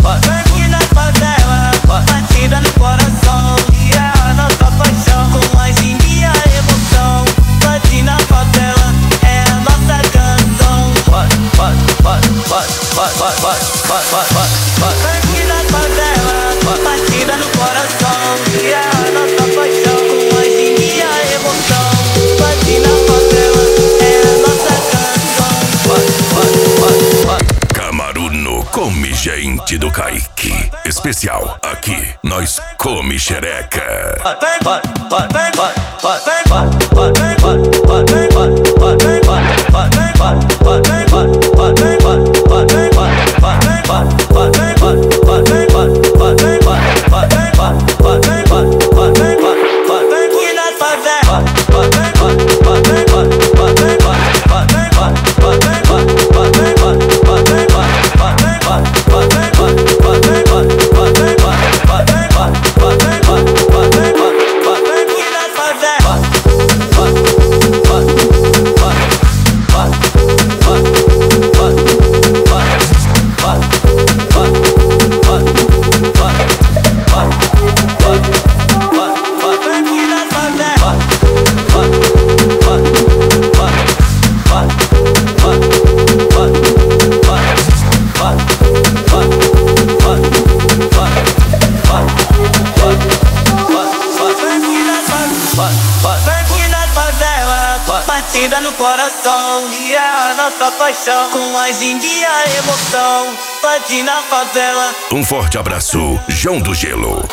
Aqui na favela, batida no coração, e é a nossa paixão, com a gente e a emoção. Bate na favela, é a nossa canção. Aqui na favela, batida no coração, e é a nossa paixão, com a gente e a emoção. Bate na favela, é a nossa canção. Camaruno come gente do Kaique. Especial, aqui nós come xereca. Batida no coração, e é a nossa paixão, com a gente e a emoção. Bate na favela. Um forte abraço, João do Gelo.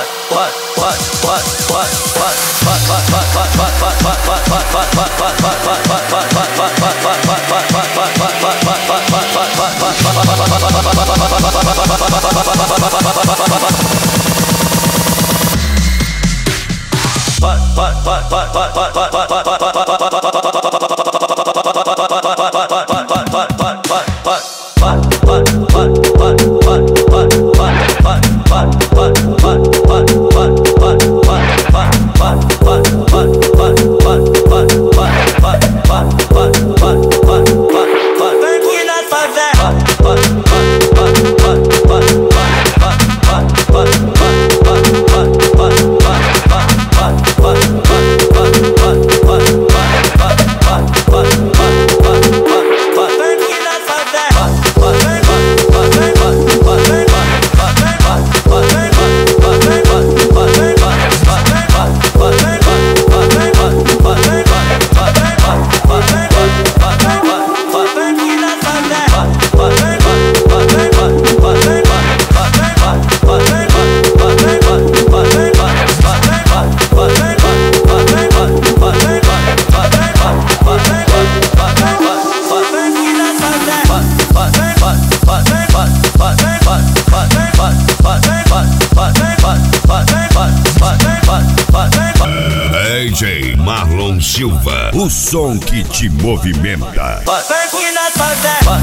DJ Marlon Silva, o som que te movimenta. Aqui na favela,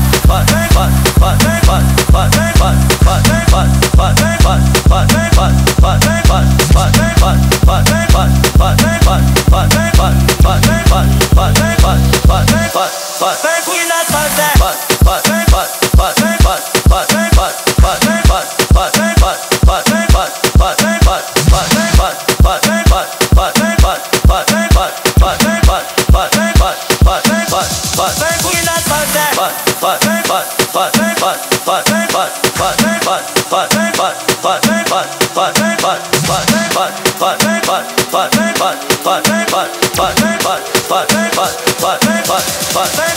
But